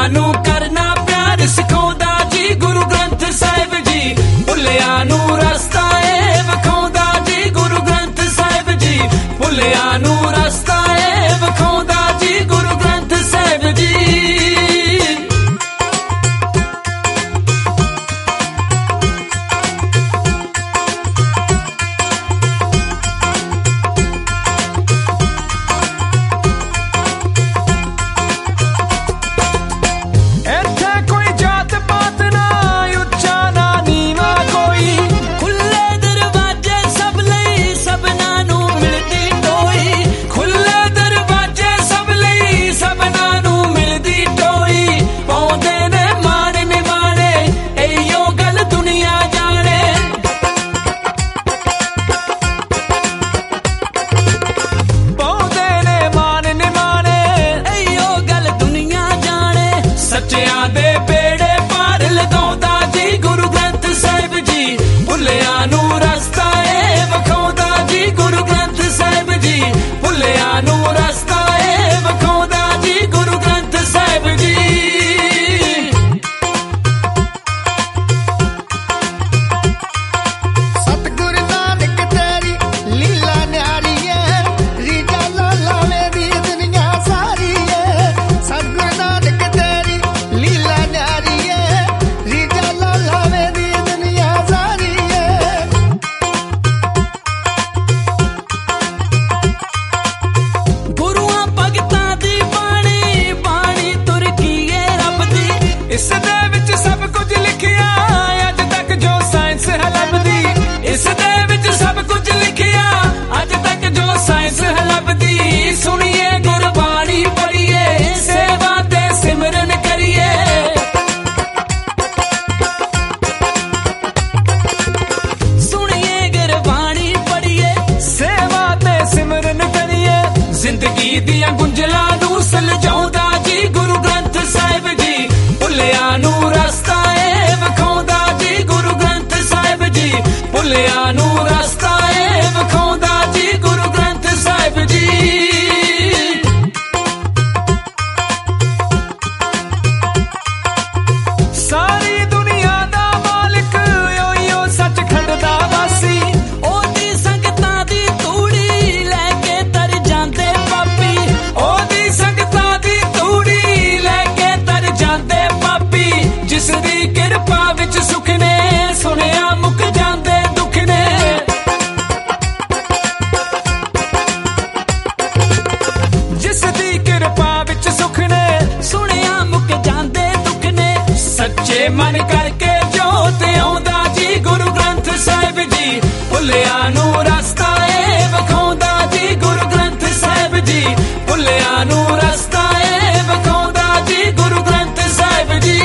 नू करना प्यार सिखाउंदा जी गुरु ग्रंथ साहिब जी। भुल्लिया नू रस्ता ए विखाउंदा जी गुरु ग्रंथ साहिब जी। भुल्लिया नू रस्ता ए विखाउंदा जी गुरु ग्रंथ साहिब जी। जिंदगी दियां गुंजला नू सलजाउंदा जी गुरु ग्रंथ साहिब जी। भुल्लिया नू रस्ता ए विखाउंदा जी गुरु ग्रंथ साहिब जी। भुल्लिया नू रस्ता ए विखाउंदा जी गुरु ग्रंथ साहिब जी। सारी दुनिया दा मालिक ओयो सचखंड दा वासी। ओदी संगतां दी तूड़ी लैके तर जांदे पापी। ओदी संगतां दी तूड़ी लैके तर जांदे पापी। जिस दी किरपा विच सुख ने सुनिया मुक जांदे दुख ने। जिस दी किरपा विच सुख ने सुनिया मुक जांदे दुख ने। सच्चे मन करके जोत आउंदा जी गुरु ग्रंथ साहिब जी। भुल्लिया नू रस्ता ए विखाउंदा जी गुरु ग्रंथ साहिब जी। भुल्लिया नू रस्ता ए विखाउंदा जी गुरु ग्रंथ साहिब जी।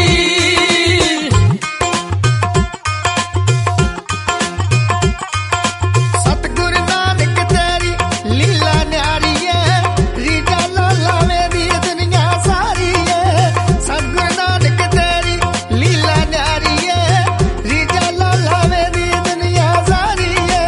सतगुरु नानक तेरी लीला न्यारी है। रीजा लाला मेरी दुनिया सारी है। सतगुरु नानक तेरी लीला न्यारी है। रीजा लाला मेरी दुनिया सारी है।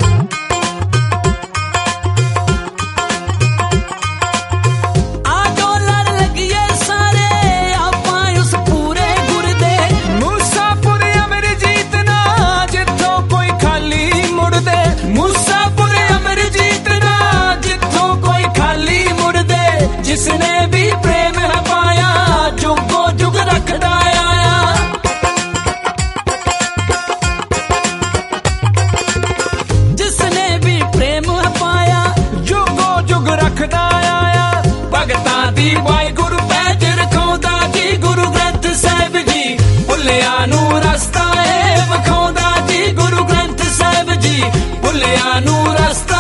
आजो लड़ लगिए सारे आपां उस पूरे गुर दे। मूसापुर अमर जीतना जिथों कोई खाली मुड़ दे। मूसापुर अमर जीतना जिथों कोई खाली मुड़ दे। जिसने भी प्रेम है पाया जुगो जुग रखदा आया। जिसने भी प्रेम है पाया जुगो जुग रखदा आया। भगतां दी वाहिगुरु पैज रखाउंदा जी गुरु ग्रंथ साहिब जी। भुल्लिया नू रस्ता ए विखाउंदा जी गुरु ग्रंथ साहिब जी। भुल्लिया नू रस्ता